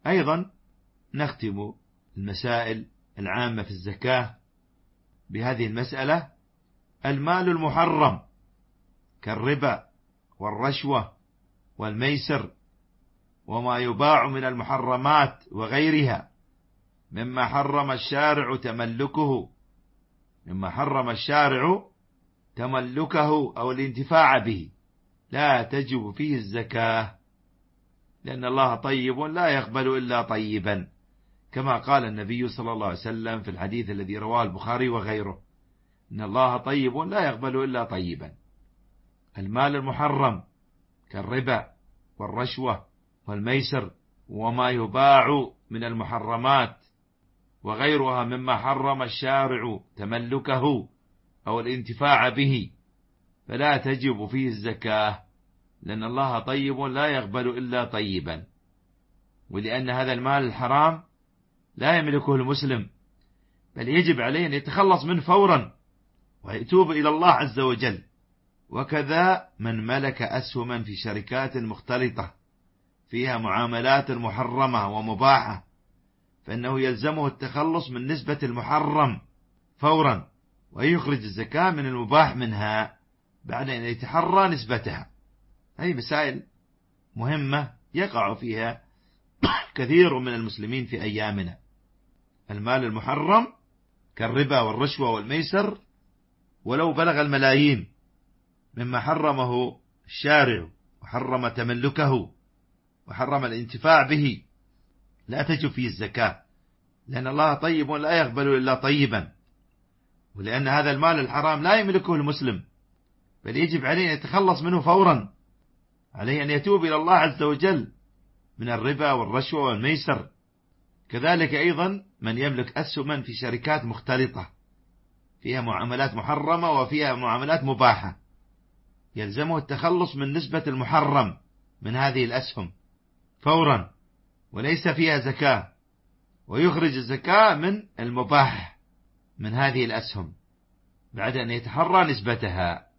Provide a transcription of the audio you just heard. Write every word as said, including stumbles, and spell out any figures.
أيضا نختم المسائل العامة في الزكاة بهذه المسألة: المال المحرم كالربا والرشوة والميسر وما يباع من المحرمات وغيرها مما حرم الشارع تملكه مما حرم الشارع تملكه أو الانتفاع به لا تجب فيه الزكاة، لأن الله طيب لا يقبل إلا طيبا، كما قال النبي صلى الله عليه وسلم في الحديث الذي رواه البخاري وغيره: إن الله طيب لا يقبل إلا طيبا. المال المحرم كالربا والرشوة والميسر وما يباع من المحرمات وغيرها مما حرم الشارع تملكه أو الانتفاع به فلا تجب فيه الزكاة، لأن الله طيب لا يقبل إلا طيبا، ولأن هذا المال الحرام لا يملكه المسلم، بل يجب عليه أن يتخلص منه فورا ويتوب إلى الله عز وجل. وكذا من ملك أسهما في شركات مختلطة فيها معاملات محرمة ومباحة فإنه يلزمه التخلص من نسبة المحرم فورا ويخرج الزكاة من المباح منها بعد أن يتحرى نسبتها. هذه مسائل مهمة يقع فيها كثير من المسلمين في أيامنا. المال المحرم كالربا والرشوة والميسر ولو بلغ الملايين مما حرمه الشارع وحرم تملكه وحرم الانتفاع به لا تجب فيه الزكاة، لأن الله طيب لا يقبل إلا طيبا، ولأن هذا المال الحرام لا يملكه المسلم، بل يجب عليه أن يتخلص منه فورا، عليه أن يتوب إلى الله عز وجل من الربا والرشوة والميسر. كذلك أيضا من يملك أسهما في شركات مختلطة فيها معاملات محرمة وفيها معاملات مباحة يلزمه التخلص من نسبة المحرم من هذه الأسهم فورا وليس فيها زكاة، ويخرج الزكاة من المباح من هذه الأسهم بعد أن يتحرى نسبتها.